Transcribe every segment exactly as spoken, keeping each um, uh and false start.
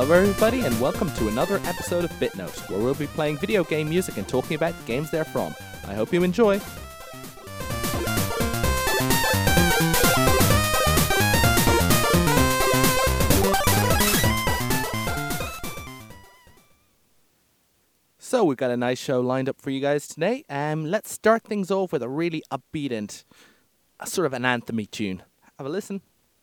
Hello everybody and welcome to another episode of BitNote, where we'll be playing video game music and talking about the games they're from. I hope you enjoy. So we've got a nice show lined up for you guys today. Um, let's start things off with a really upbeat and a sort of an anthem-y tune. Have a listen.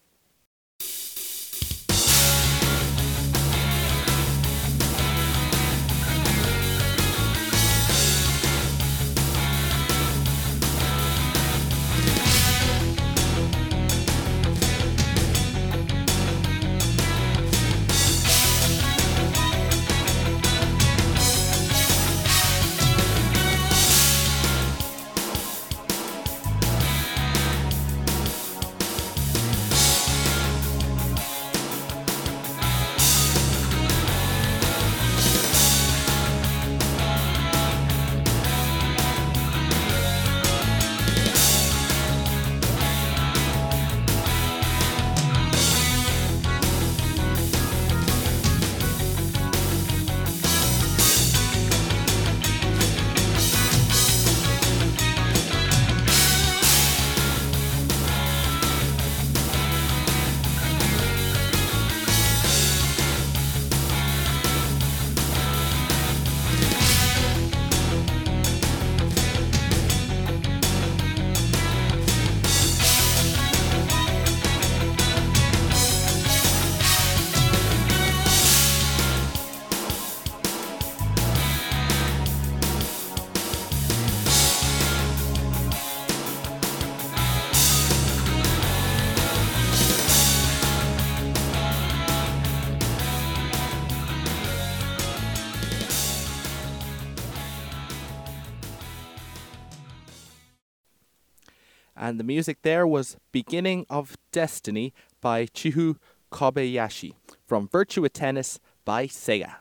And the music there was Beginning of Destiny by Chihu Kobayashi from Virtua Tennis by Sega.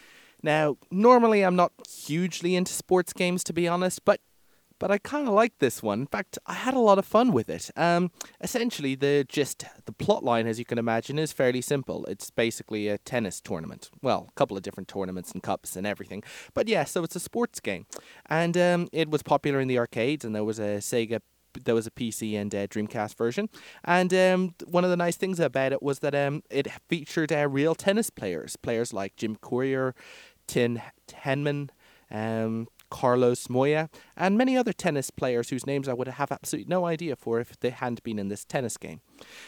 Now, normally I'm not hugely into sports games, to be honest, but but I kind of like this one. In fact, I had a lot of fun with it. Um, essentially, the gist, the plot line, as you can imagine, is fairly simple. It's basically a tennis tournament. Well, a couple of different tournaments and cups and everything. But yeah, so it's a sports game. And um, it was popular in the arcades, and there was a Sega There was a P C and uh, Dreamcast version, and um, one of the nice things about it was that um, it featured uh, real tennis players, players like Jim Courier, Tin Henman, um, Carlos Moya, and many other tennis players whose names I would have absolutely no idea for if they hadn't been in this tennis game.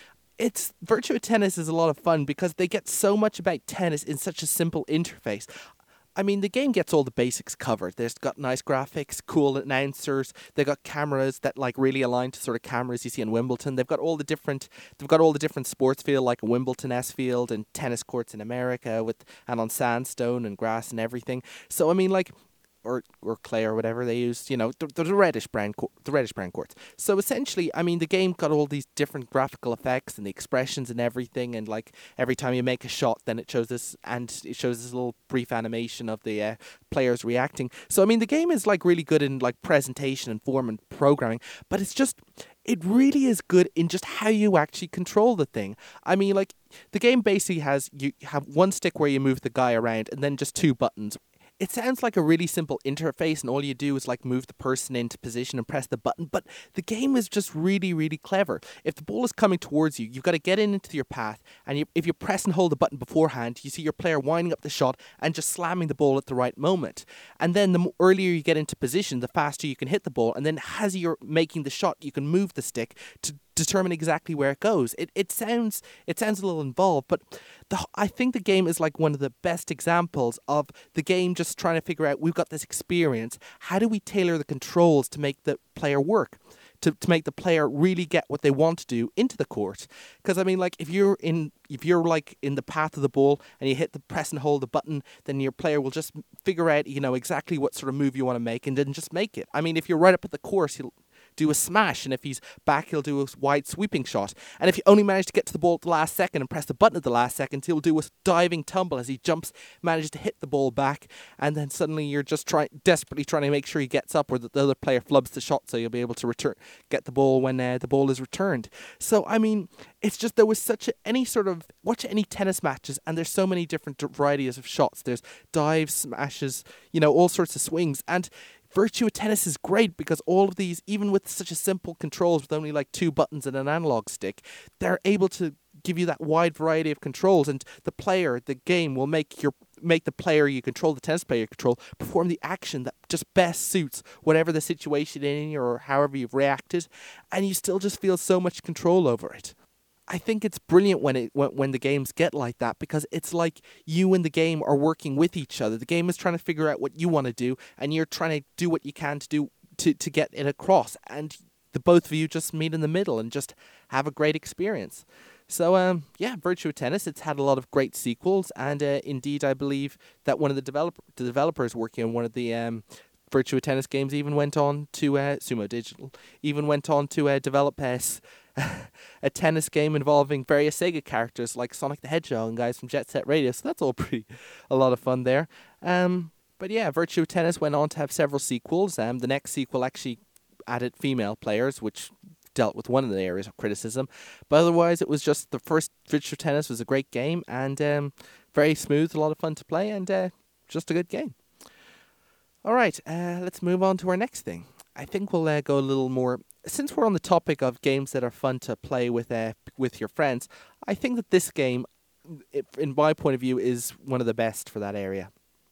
It's Virtua Tennis is a lot of fun because they get so much about tennis in such a simple interface. I mean, the game gets all the basics covered. There's got nice graphics, cool announcers. They've got cameras that like really align to sort of cameras you see in Wimbledon. They've got all the different, they've got all the different sports field like a Wimbledon-esque field and tennis courts in America with and on sandstone and grass and everything. So I mean, like. Or, or clay or whatever they use, you know, the, the reddish brown co- the reddish brown courts. So essentially, I mean, the game got all these different graphical effects and the expressions and everything, and like every time you make a shot, then it shows this and it shows this little brief animation of the uh, players reacting. So I mean, the game is like really good in like presentation and form and programming, but it's just. It really is good in just how you actually control the thing. I mean, like, the game basically has, you have one stick where you move the guy around and then just two buttons. It sounds like a really simple interface and all you do is like move the person into position and press the button, but the game is just really, really clever. If the ball is coming towards you, you've got to get in into your path, and you, if you press and hold the button beforehand, you see your player winding up the shot and just slamming the ball at the right moment. And then the earlier you get into position, the faster you can hit the ball, and then as you're making the shot, you can move the stick to determine exactly where it goes. It it sounds it sounds a little involved, but the, I think the game is like one of the best examples of the game just trying to figure out, we've got this experience, how do we tailor the controls to make the player work? To, to make the player really get what they want to do into the court. Because I mean, like, if you're in if you're like in the path of the ball and you hit the press and hold the button, then your player will just figure out, you know, exactly what sort of move you want to make and then just make it. I mean, if you're right up at the course, he'll do a smash, and if he's back, he'll do a wide sweeping shot. And if you only manage to get to the ball at the last second and press the button at the last second, he'll do a diving tumble as he jumps, manages to hit the ball back, and then suddenly you're just trying, desperately trying to make sure he gets up, or that the other player flubs the shot, so you'll be able to return, get the ball when uh, the ball is returned. So I mean, it's just there was such a, any sort of watch any tennis matches, and there's so many different varieties of shots. There's dives, smashes, you know, all sorts of swings, and Virtua Tennis is great because all of these, even with such a simple controls with only like two buttons and an analog stick, they're able to give you that wide variety of controls, and the player, the game will make your make the player you control, the tennis player you control, perform the action that just best suits whatever the situation in you or however you've reacted, and you still just feel so much control over it. I think it's brilliant when it when, when the games get like that, because it's like you and the game are working with each other. The game is trying to figure out what you want to do, and you're trying to do what you can to do to, to get it across, and the both of you just meet in the middle and just have a great experience. So um yeah, Virtua Tennis, it's had a lot of great sequels, and uh, indeed I believe that one of the developer the developers working on one of the um Virtua Tennis games even went on to uh, Sumo Digital even went on to uh, develop uh, a tennis game involving various Sega characters like Sonic the Hedgehog and guys from Jet Set Radio. So that's all pretty a lot of fun there. Um, but yeah, Virtua Tennis went on to have several sequels. Um, the next sequel actually added female players, which dealt with one of the areas of criticism. But otherwise, it was just the first Virtua Tennis was a great game, and um, very smooth, a lot of fun to play, and uh, just a good game. All right, uh, let's move on to our next thing. I think we'll uh, go a little more, since we're on the topic of games that are fun to play with uh, with your friends. I think that this game, in my point of view, is one of the best for that area.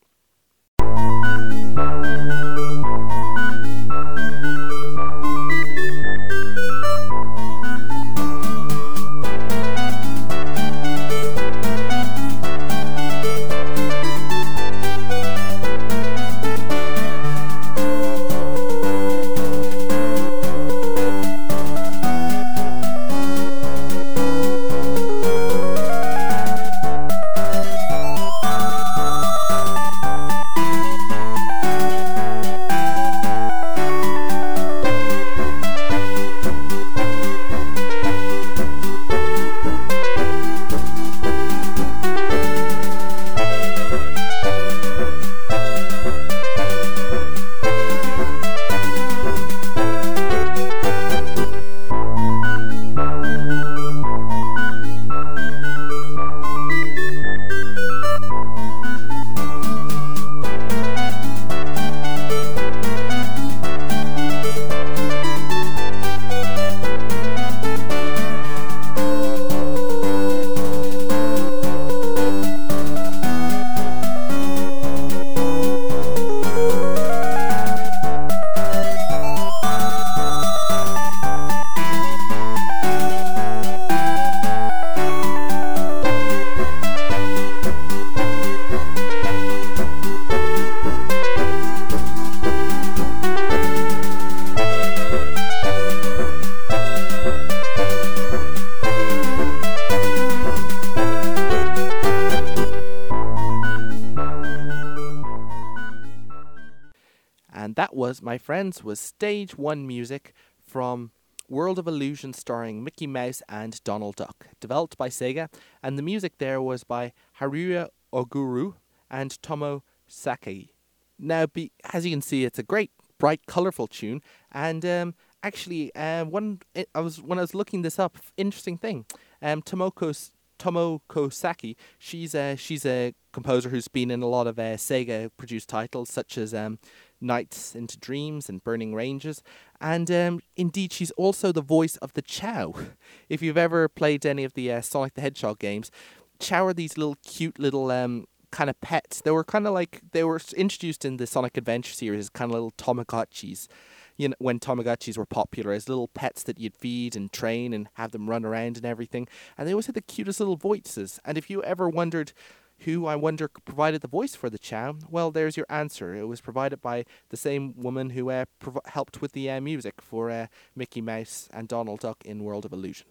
That was, my friends, was Stage one music from World of Illusion starring Mickey Mouse and Donald Duck, developed by Sega, and the music there was by Haruya Oguru and Tomo Sakai. Now, be, as you can see, it's a great, bright, colourful tune, and um, actually, uh, one I was when I was looking this up, interesting thing, um, Tomoko Tomoko Saki, she's a she's a composer who's been in a lot of uh, Sega produced titles such as um, Nights into Dreams and Burning Ranges, and um, indeed she's also the voice of the Chow. If you've ever played any of the uh, Sonic the Hedgehog games, Chow are these little cute little um, kind of pets. They were kind of like, they were introduced in the Sonic Adventure series as kind of little Tamagotchis. You know, when Tamagotchis were popular, as little pets that you'd feed and train and have them run around and everything. And they always had the cutest little voices. And if you ever wondered who, I wonder, provided the voice for the Chow, well, there's your answer. It was provided by the same woman who uh, prov- helped with the uh, music for uh, Mickey Mouse and Donald Duck in World of Illusion.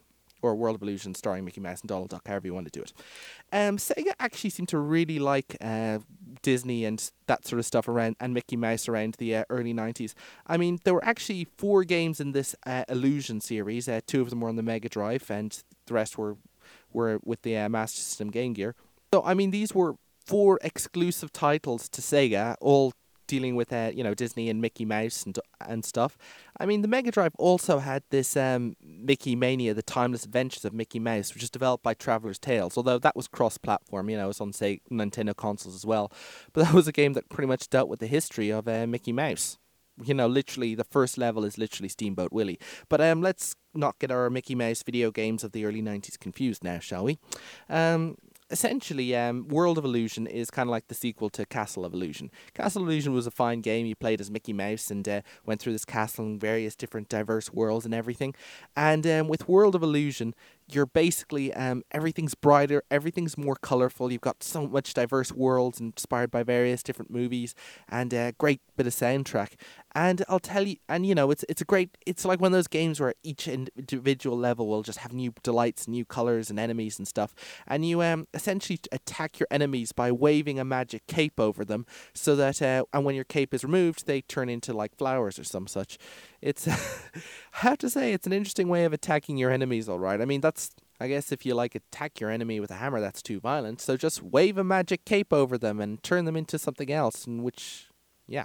or World of Illusion starring Mickey Mouse and Donald Duck, however you want to do it. Um, Sega actually seemed to really like uh, Disney and that sort of stuff around, and Mickey Mouse around the uh, early nineties. I mean, there were actually four games in this uh, Illusion series. Uh, two of them were on the Mega Drive, and the rest were were with the uh, Master System Game Gear. So, I mean, these were four exclusive titles to Sega, all dealing with uh, you know, Disney and Mickey Mouse and and stuff. I mean, the Mega Drive also had this um, Mickey Mania, The Timeless Adventures of Mickey Mouse, which was developed by Traveller's Tales, although that was cross-platform, you know, it was on, say, Nintendo consoles as well. But that was a game that pretty much dealt with the history of uh, Mickey Mouse. You know, literally, the first level is literally Steamboat Willie. But um, let's not get our Mickey Mouse video games of the early nineties confused now, shall we? Um... Essentially, um, World of Illusion is kind of like the sequel to Castle of Illusion. Castle of Illusion was a fine game. You played as Mickey Mouse and uh, went through this castle in various different diverse worlds and everything. And um, with World of Illusion, you're basically, um, everything's brighter, everything's more colourful. You've got so much diverse worlds inspired by various different movies, and a great bit of soundtrack. And I'll tell you, and you know, it's it's a great, it's like one of those games where each individual level will just have new delights, new colours and enemies and stuff. And you um essentially attack your enemies by waving a magic cape over them, so that, uh, and when your cape is removed, they turn into like flowers or some such. It's, I have to say, it's an interesting way of attacking your enemies, all right. I mean, that's, I guess if you like attack your enemy with a hammer, that's too violent. So just wave a magic cape over them and turn them into something else, in which, yeah.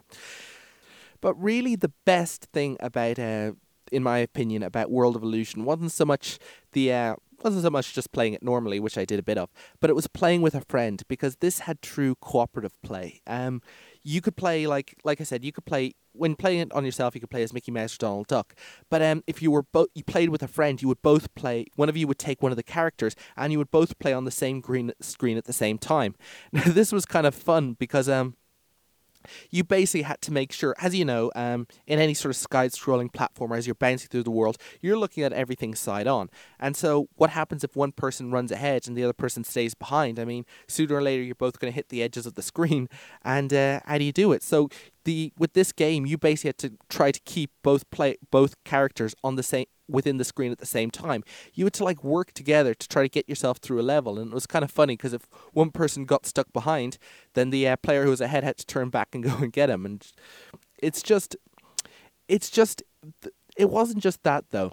But really the best thing about, uh, in my opinion, about World of Illusion wasn't so much the, uh, wasn't so much just playing it normally, which I did a bit of, but it was playing with a friend, because this had true cooperative play. Um, you could play, like like I said, you could play, when playing it on yourself, you could play as Mickey Mouse or Donald Duck. But um, if you were both, you played with a friend, you would both play, one of you would take one of the characters, and you would both play on the same green screen at the same time. Now, this was kind of fun, because um, you basically had to make sure, as you know, um, in any sort of side-scrolling platformer, as you're bouncing through the world, you're looking at everything side on. And so what happens if one person runs ahead and the other person stays behind? I mean, sooner or later, you're both going to hit the edges of the screen. And uh, how do you do it? So the with this game, you basically had to try to keep both play both characters on the same within the screen at the same time. You had to like work together to try to get yourself through a level, and it was kind of funny, because if one person got stuck behind, then the uh, player who was ahead had to turn back and go and get him. And it's just, it's just, it wasn't just that though.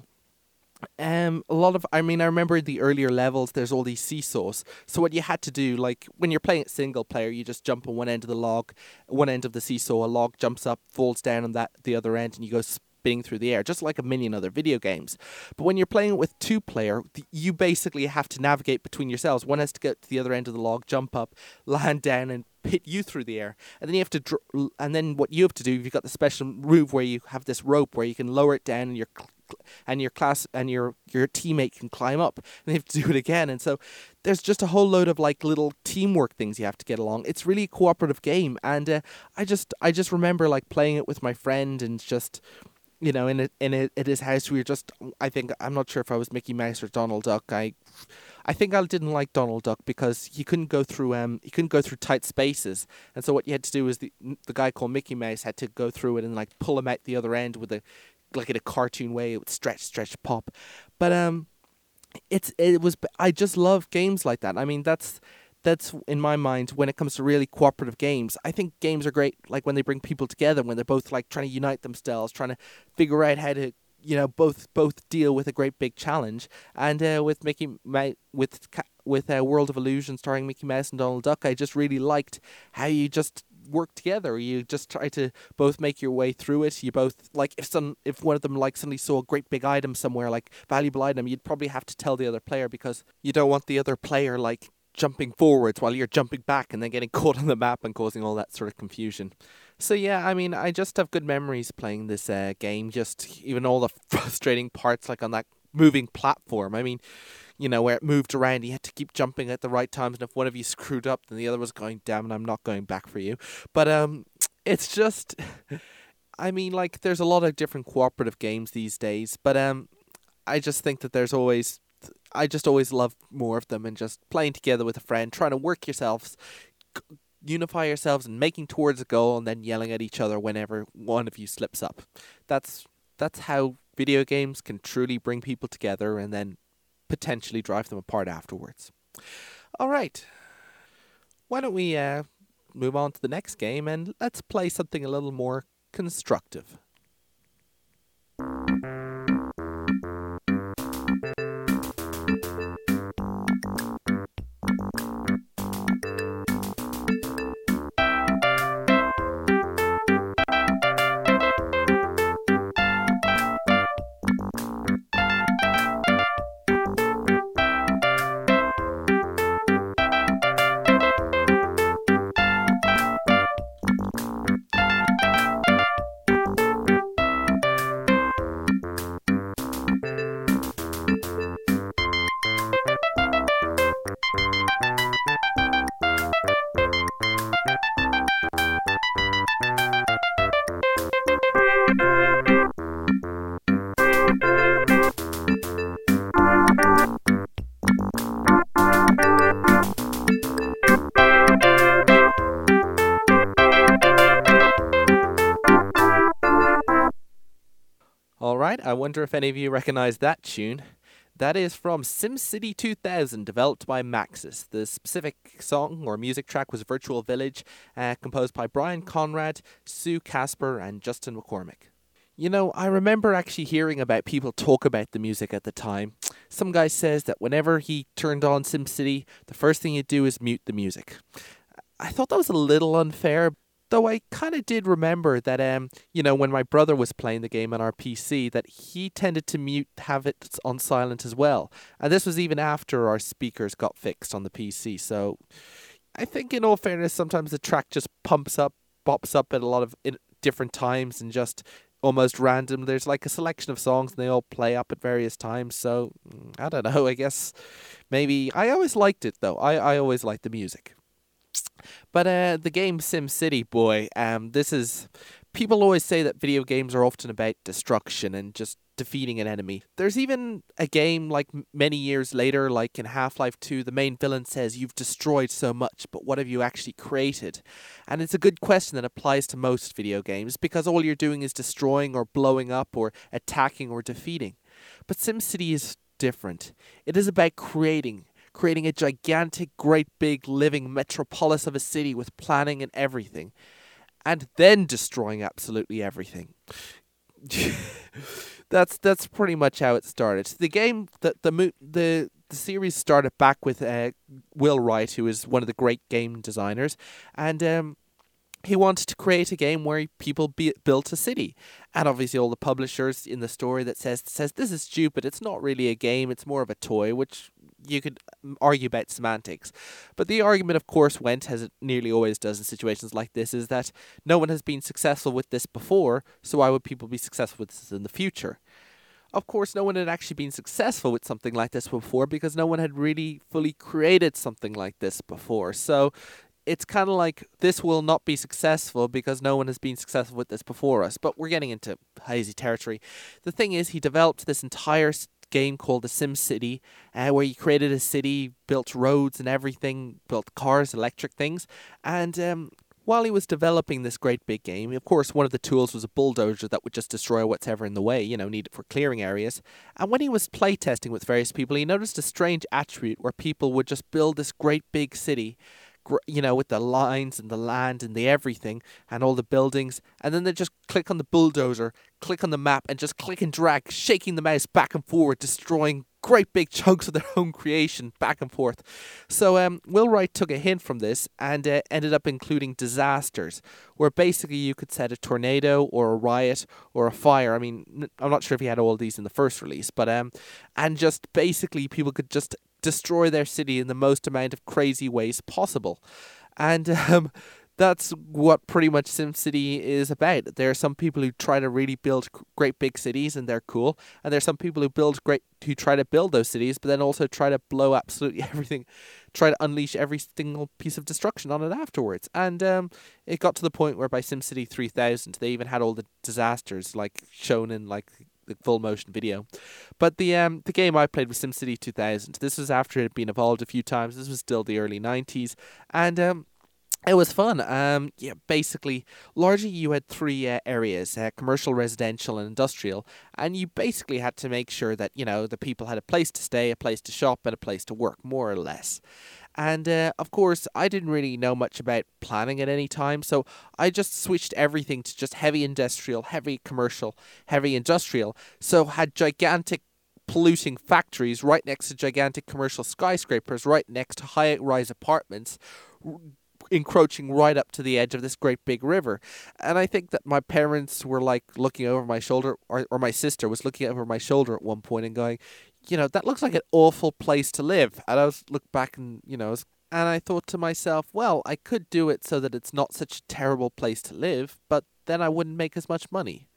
Um, a lot of, I mean, I remember the earlier levels, there's all these seesaws. So what you had to do, like, when you're playing it single player, you just jump on one end of the log, one end of the seesaw, a log jumps up, falls down on that, the other end, and you go spinning through the air, just like a million other video games. But when you're playing it with two player, you basically have to navigate between yourselves. One has to get to the other end of the log, jump up, land down, and hit you through the air. And then you have to, dr- and then what you have to do, you've got the special move where you have this rope where you can lower it down, and you're and your class and your your teammate can climb up, and they have to do it again. And so there's just a whole load of like little teamwork things you have to get along. It's really a cooperative game, and uh, I just I just remember like playing it with my friend, and just, you know, in a, in a, at his house, we were just, I think, I'm not sure if I was Mickey Mouse or Donald Duck. I I think I didn't like Donald Duck because you couldn't go through um you couldn't go through tight spaces, and so what you had to do was the the guy called Mickey Mouse had to go through it and like pull him out the other end with a, like in a cartoon way, it would stretch, stretch, pop. But um, it's it was I just love games like that. I mean, that's that's in my mind when it comes to really cooperative games. I think games are great, like when they bring people together, when they're both like trying to unite themselves, trying to figure out how to, you know, both both deal with a great big challenge. And uh, with Mickey Ma- with with uh, World of Illusion starring Mickey Mouse and Donald Duck, I just really liked how you just work together. You just try to both make your way through it. You both, like, if some if one of them like suddenly saw a great big item somewhere, like valuable item, you'd probably have to tell the other player, because you don't want the other player like jumping forwards while you're jumping back and then getting caught on the map and causing all that sort of confusion. So yeah, I mean, I just have good memories playing this uh, game. Just even all the frustrating parts, like on that moving platform. I mean, you know, where it moved around, you had to keep jumping at the right times, and if one of you screwed up, then the other was going, damn it, I'm not going back for you. But um, it's just, I mean, like, there's a lot of different cooperative games these days, but um, I just think that there's always, I just always love more of them, and just playing together with a friend, trying to work yourselves, unify yourselves, and making towards a goal, and then yelling at each other whenever one of you slips up. That's that's how video games can truly bring people together, and then potentially drive them apart afterwards. All right. Why don't we uh, move on to the next game and let's play something a little more constructive. Alright, I wonder if any of you recognize that tune. That is from SimCity two thousand, developed by Maxis. The specific song or music track was Virtual Village, uh, composed by Brian Conrad, Sue Casper, and Justin McCormick. You know, I remember actually hearing about people talk about the music at the time. Some guy says that whenever he turned on SimCity, the first thing he'd do is mute the music. I thought that was a little unfair, though I kind of did remember that, um, you know, when my brother was playing the game on our P C, that he tended to mute, have it on silent as well. And this was even after our speakers got fixed on the P C. So I think in all fairness, sometimes the track just pumps up, bops up at a lot of in different times and just almost random. There's like a selection of songs and they all play up at various times. So I don't know, I guess maybe I always liked it though. I, I always liked the music. But uh, the game SimCity, boy, um, this is... People always say that video games are often about destruction and just defeating an enemy. There's even a game like many years later, like in Half-Life two, the main villain says, "You've destroyed so much, but what have you actually created?" And it's a good question that applies to most video games, because all you're doing is destroying or blowing up or attacking or defeating. But SimCity is different. It is about creating. creating a gigantic, great big living metropolis of a city with planning and everything, and then destroying absolutely everything. that's that's pretty much how it started. The game, the the the, the series started back with uh, Will Wright, who is one of the great game designers, and um, he wanted to create a game where people be, built a city. And obviously all the publishers in the story that says says this is stupid, it's not really a game, it's more of a toy, which you could argue about semantics. But the argument, of course, went, as it nearly always does in situations like this, is that no one has been successful with this before, so why would people be successful with this in the future? Of course, no one had actually been successful with something like this before, because no one had really fully created something like this before. So it's kind of like, this will not be successful because no one has been successful with this before us. But we're getting into hazy territory. The thing is, he developed this entire game called The SimCity, uh, where he created a city, built roads and everything, built cars, electric things. And um, while he was developing this great big game, of course, one of the tools was a bulldozer that would just destroy whatever in the way, you know, needed for clearing areas. And when he was playtesting with various people, he noticed a strange attribute where people would just build this great big city, you know, with the lines and the land and the everything and all the buildings, and then they just click on the bulldozer, click on the map, and just click and drag, shaking the mouse back and forward, destroying great big chunks of their own creation back and forth. So um, Will Wright took a hint from this and uh, ended up including disasters, where basically you could set a tornado or a riot or a fire. I mean, I'm not sure if he had all these in the first release, but um, and just basically people could just destroy their city in the most amount of crazy ways possible. And um, that's what pretty much SimCity is about. There are some people who try to really build great big cities and they're cool, and there are some people who build great who try to build those cities but then also try to blow absolutely everything, try to unleash every single piece of destruction on it afterwards. And um, it got to the point where by SimCity three thousand they even had all the disasters like shown in like the full motion video. But the um the game I played was SimCity two thousand. This was after it had been evolved a few times. This was still the early nineties, and um It was fun. Um, yeah, basically, largely you had three uh, areas: uh, commercial, residential, and industrial. And you basically had to make sure that you know the people had a place to stay, a place to shop, and a place to work, more or less. And uh, of course, I didn't really know much about planning at any time, so I just switched everything to just heavy industrial, heavy commercial, heavy industrial. So had gigantic polluting factories right next to gigantic commercial skyscrapers, right next to high-rise apartments, r- encroaching right up to the edge of this great big river. And I think that my parents were like looking over my shoulder, or, or my sister was looking over my shoulder at one point and going, you know, that looks like an awful place to live. And I was looked back and, you know, and I thought to myself, well, I could do it so that it's not such a terrible place to live, but then I wouldn't make as much money.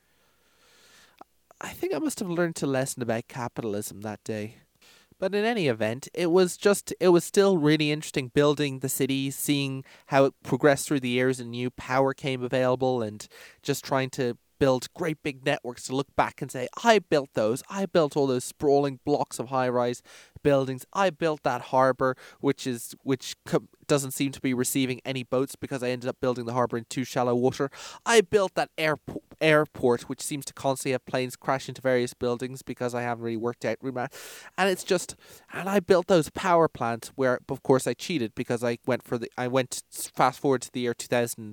I think I must have learned a lesson about capitalism that day. But in any event, it was just, it was still really interesting building the city, seeing how it progressed through the years and new power came available, and just trying to build great big networks to look back and say, I built those. I built all those sprawling blocks of high-rise buildings. I built that harbour, which is which co- doesn't seem to be receiving any boats because I ended up building the harbour in too shallow water. I built that airport, airport, which seems to constantly have planes crash into various buildings because I haven't really worked out route map. And it's just, and I built those power plants where, of course, I cheated because I went for the, I went fast forward to the year two thousand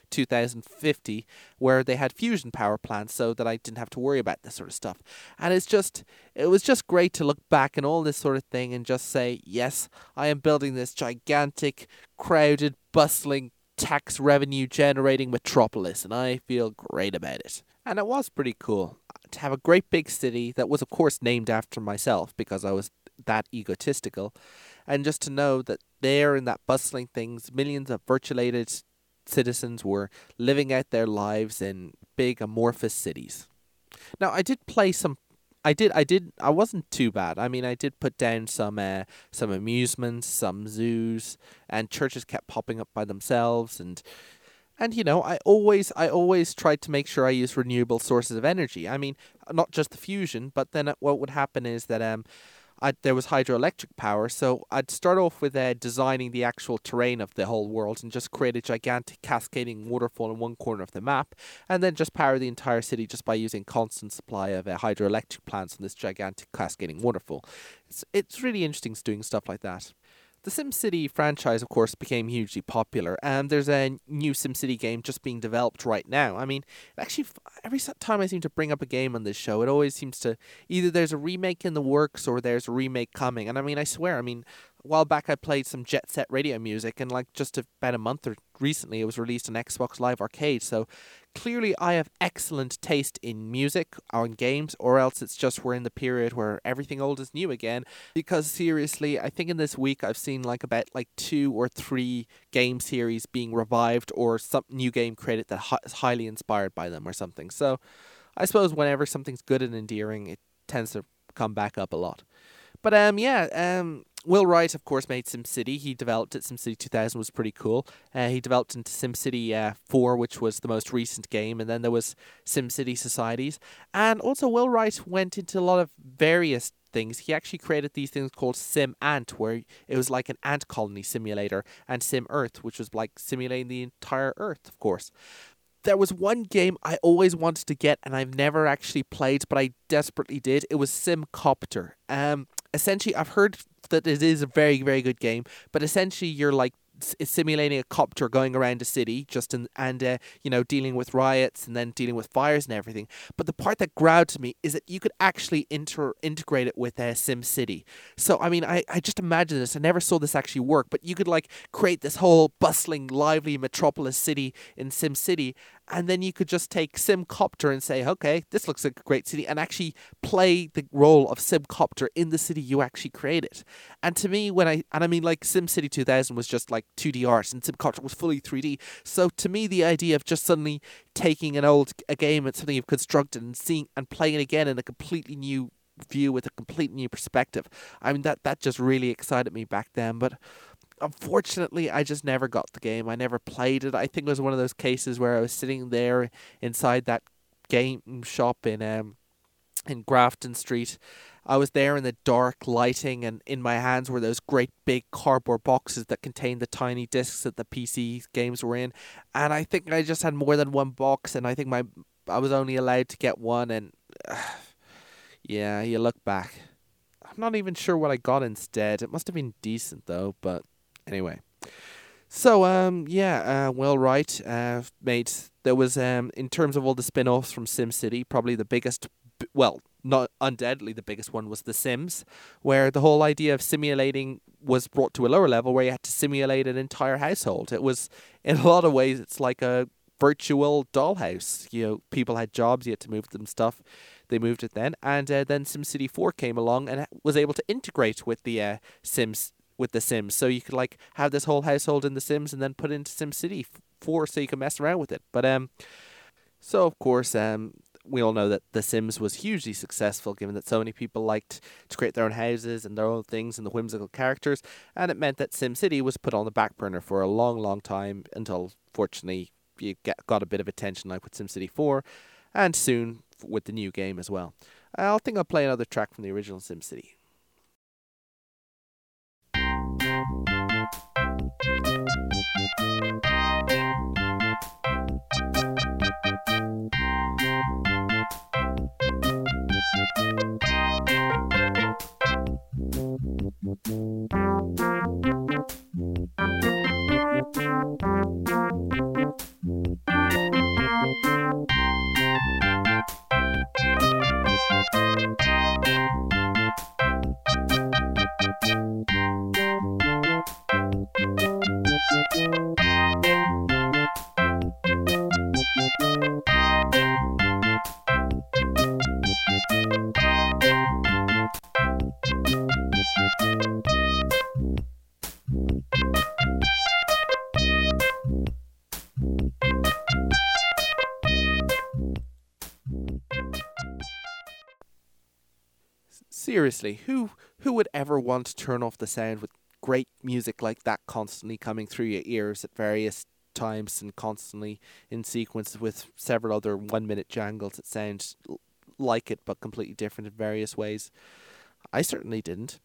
fifty, where they had fusion power plants, so that I didn't have to worry about this sort of stuff. And it's just, it was just great to look back and all this sort of thing and just say, yes, I am building this gigantic, crowded, bustling, tax revenue generating metropolis, and I feel great about it. And it was pretty cool to have a great big city that was, of course, named after myself because I was that egotistical, and just to know that there in that bustling things, millions of virtualated citizens were living out their lives in big amorphous cities. Now, I did play some. I did. I did. I wasn't too bad. I mean, I did put down some uh, some amusements, some zoos, and churches kept popping up by themselves, and and you know, I always I always tried to make sure I use renewable sources of energy. I mean, not just the fusion, but then what would happen is that um. I, there was hydroelectric power, so I'd start off with uh, designing the actual terrain of the whole world and just create a gigantic cascading waterfall in one corner of the map, and then just power the entire city just by using constant supply of uh, hydroelectric plants on this gigantic cascading waterfall. It's, it's really interesting doing stuff like that. The SimCity franchise, of course, became hugely popular, and there's a new SimCity game just being developed right now. I mean, actually, every time I seem to bring up a game on this show, it always seems to either there's a remake in the works or there's a remake coming. And I mean, I swear, I mean, a while back I played some Jet Set Radio music, and like just about a month or recently it was released on Xbox Live Arcade. So clearly I have excellent taste in music or in games, or else it's just we're in the period where everything old is new again. Because seriously, I think in this week I've seen like about like two or three game series being revived or some new game created that hi- is highly inspired by them or something. So I suppose whenever something's good and endearing, it tends to come back up a lot. But um, yeah, um, Will Wright, of course, made SimCity. He developed it. SimCity two thousand was pretty cool. Uh, he developed into SimCity uh, four, which was the most recent game, and then there was SimCity Societies. And also, Will Wright went into a lot of various things. He actually created these things called Sim Ant, where it was like an ant colony simulator, and Sim Earth, which was like simulating the entire Earth, of course. There was one game I always wanted to get and I've never actually played, but I desperately did. It was SimCopter. Um, essentially, I've heard that it is a very, very good game, but essentially you're like s- simulating a copter going around a city just in, and, uh, you know, dealing with riots and then dealing with fires and everything. But the part that grabbed to me is that you could actually inter- integrate it with uh, SimCity. So, I mean, I, I just imagine this. I never saw this actually work, but you could like create this whole bustling, lively metropolis city in SimCity, and then you could just take SimCopter and say, okay, this looks like a great city, and actually play the role of SimCopter in the city you actually created. And to me, when I, and I mean, like, SimCity two thousand was just like two D art, and SimCopter was fully three D. So to me, the idea of just suddenly taking an old a game and something you've constructed and seeing and playing it again in a completely new view with a completely new perspective, I mean, that, that just really excited me back then. But unfortunately, I just never got the game. I never played it. I think it was one of those cases where I was sitting there inside that game shop in um in Grafton Street I was there in the dark lighting, and in my hands were those great big cardboard boxes that contained the tiny discs that the P C games were in. And I think I just had more than one box, and I think my I was only allowed to get one. And uh, yeah, you look back, I'm not even sure what I got instead. It must have been decent though. But anyway. So, um, yeah, uh, Will Wright uh, made, there was, um, in terms of all the spin-offs from SimCity, probably the biggest, well, not undoubtedly the biggest one was The Sims, where the whole idea of simulating was brought to a lower level where you had to simulate an entire household. It was, in a lot of ways, it's like a virtual dollhouse. You know, people had jobs, you had to move them stuff. They moved it then. And uh, then SimCity four came along and was able to integrate with the uh, Sims with the Sims, so you could like have this whole household in the Sims and then put it into SimCity four so you can mess around with it. But um, so of course um, we all know that The Sims was hugely successful, given that so many people liked to create their own houses and their own things and the whimsical characters, and it meant that SimCity was put on the back burner for a long, long time until fortunately you get, got a bit of attention, like with SimCity four, and soon with the new game as well. I think I'll play another track from the original SimCity. Seriously, who who would ever want to turn off the sound with great music like that constantly coming through your ears at various times and constantly in sequence with several other one-minute jangles that sound like it but completely different in various ways? I certainly didn't.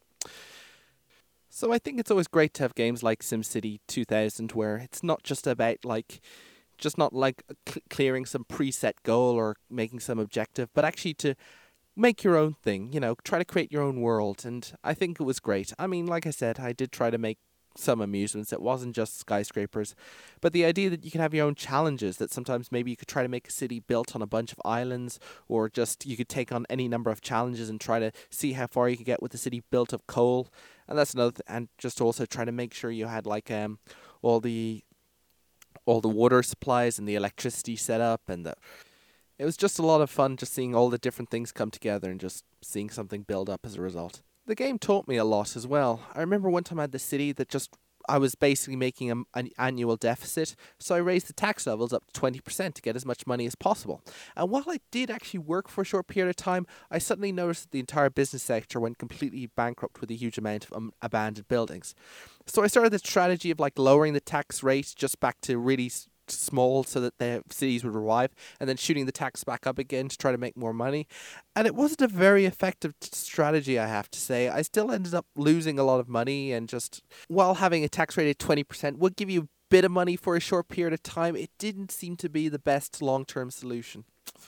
So I think it's always great to have games like SimCity two thousand where it's not just about like just not like cl- clearing some preset goal or making some objective, but actually to make your own thing, you know, try to create your own world. And I think it was great. I mean, like I said, I did try to make some amusements. It wasn't just skyscrapers, but the idea that you can have your own challenges, that sometimes maybe you could try to make a city built on a bunch of islands, or just you could take on any number of challenges and try to see how far you could get with the city built of coal. And that's another th- and just also trying to make sure you had like um all the all the water supplies and the electricity set up, and the it was just a lot of fun just seeing all the different things come together and just seeing something build up as a result. The game taught me a lot as well. I remember one time I had the city that just, I was basically making a, an annual deficit, so I raised the tax levels up to twenty percent to get as much money as possible. And while I did actually work for a short period of time, I suddenly noticed that the entire business sector went completely bankrupt with a huge amount of um, abandoned buildings. So I started the strategy of like lowering the tax rate just back to really s- small so that the cities would revive, and then shooting the tax back up again to try to make more money. And it wasn't a very effective t- strategy, I have to say. I still ended up losing a lot of money, and just while having a tax rate of twenty percent would give you a bit of money for a short period of time, it didn't seem to be the best long-term solution.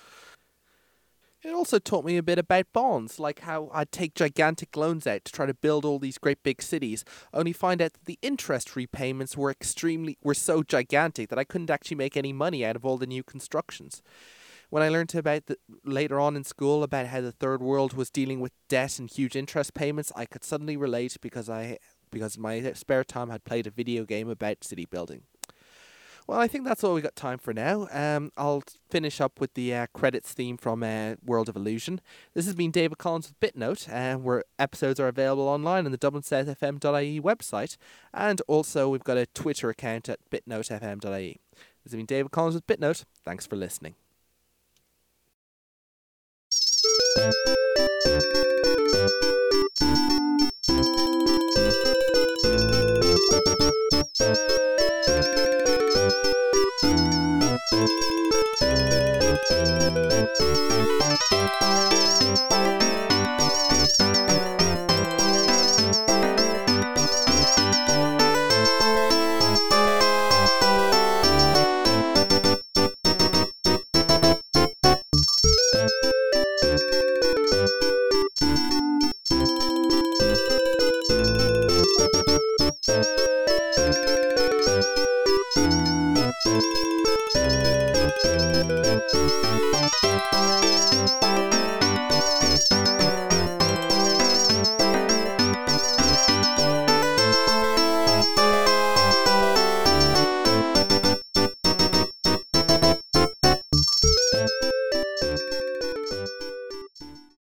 It also taught me a bit about bonds, like how I'd take gigantic loans out to try to build all these great big cities, only find out that the interest repayments were extremely were so gigantic that I couldn't actually make any money out of all the new constructions. When I learned about the, later on in school about how the third world was dealing with debt and huge interest payments, I could suddenly relate because I because in my spare time had played a video game about city building. Well, I think that's all we got time for now. Um, I'll finish up with the uh, credits theme from uh, World of Illusion. This has been David Collins with BitNote, uh, where episodes are available online on the dublin south f m dot i e website, and also we've got a Twitter account at bitnote f m dot i e. This has been David Collins with BitNote. Thanks for listening. Thank you.